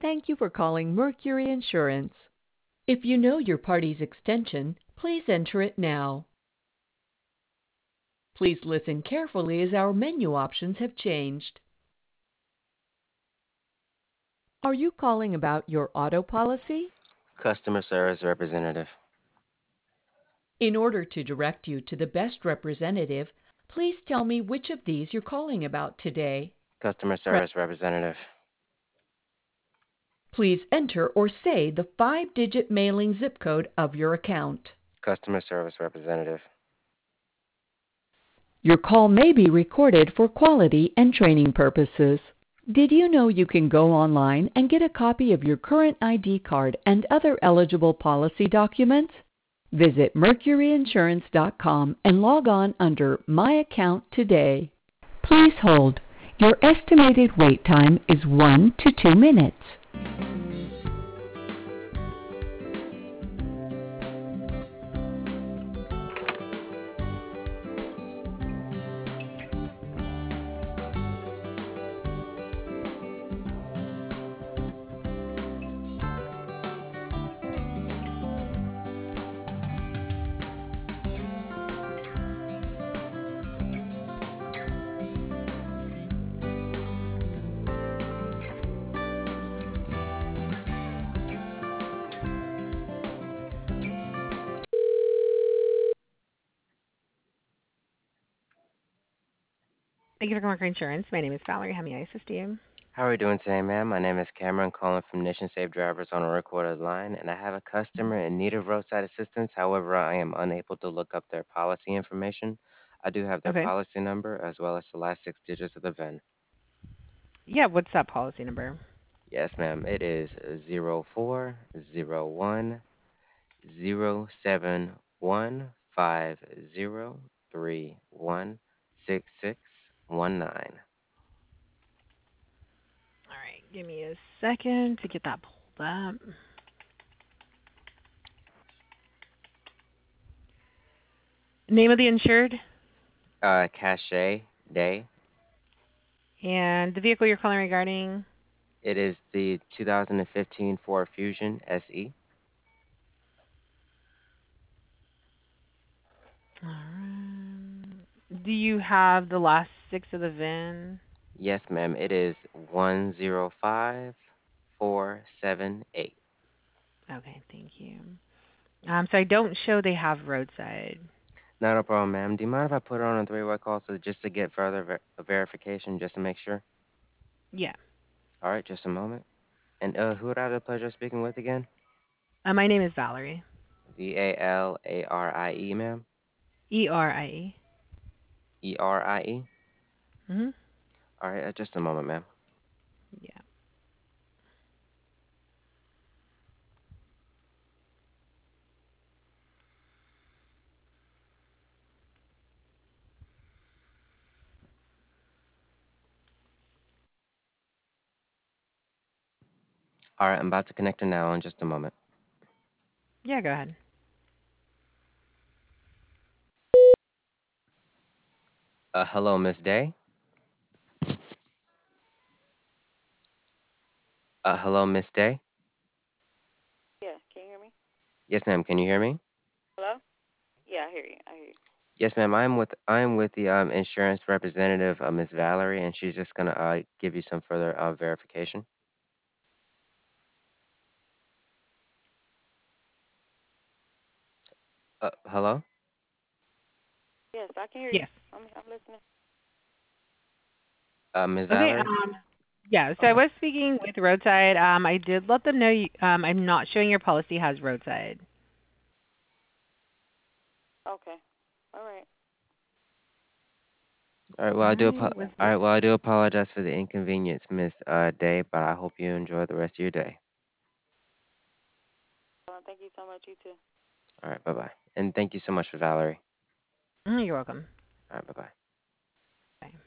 Thank you for calling Mercury Insurance. If you know your party's extension, please enter it now. Please listen carefully as our menu options have changed. Are you calling about your auto policy? Customer service representative. In order to direct you to the best representative, please tell me which of these you're calling about today. Customer service representative. Please enter or say the 5-digit mailing zip code of your account. Customer service representative. Your call may be recorded for quality and training purposes. Did you know you can go online and get a copy of your current ID card and other eligible policy documents? Visit mercuryinsurance.com and log on under My Account today. Please hold. Your estimated wait time is 1 to 2 minutes. Thank you for calling Insurance. My name is Valerie. How may I assist you? How are we doing today, ma'am? My name is Cameron, calling from Nation Safe Drivers on a recorded line, and I have a customer in need of roadside assistance. However, I am unable to look up their policy information. I do have their Okay. policy number as well as the last 6 digits of the VIN. Yeah, what's that policy number? Yes, ma'am. It is 0401071503166619. All right, give me a second to get that pulled up. Name of the insured Cache Day. and the vehicle you're calling regarding. It is the 2015 Ford Fusion SE. All right. Do you have the last six of the VIN? Yes, ma'am. It is 105478. Okay, thank you. So I don't show they have roadside. Not a problem, ma'am. Do you mind if I put her on a three-way call so just to get further verification, just to make sure? Yeah. All right, just a moment. And who would I have the pleasure of speaking with again? My name is Valerie. Valarie, ma'am. Erie. Erie. Mhm. All right, just a moment, ma'am. Yeah. All right, I'm about to connect her now in just a moment. Yeah, go ahead. Hello, Miss Day. Hello, Miss Day. Yeah, can you hear me? Yes, ma'am. Can you hear me? Hello? Yeah, I hear you. I hear you. Yes, ma'am. I'm with the insurance representative, Miss Valerie, and she's just gonna give you some further verification. Hello, Yes, I can hear you. Yes. I'm listening. Miss Okay. Valerie. Yeah. So I Okay. was speaking with roadside. I did let them know. I'm not showing your policy has roadside. Okay. All right. All right. All right. All right. Well, I do apologize for the inconvenience, Miss Day, but I hope you enjoy the rest of your day. Thank you so much. You too. All right. Bye bye. And thank you so much for Valerie. You're welcome. All right. Bye bye. Bye.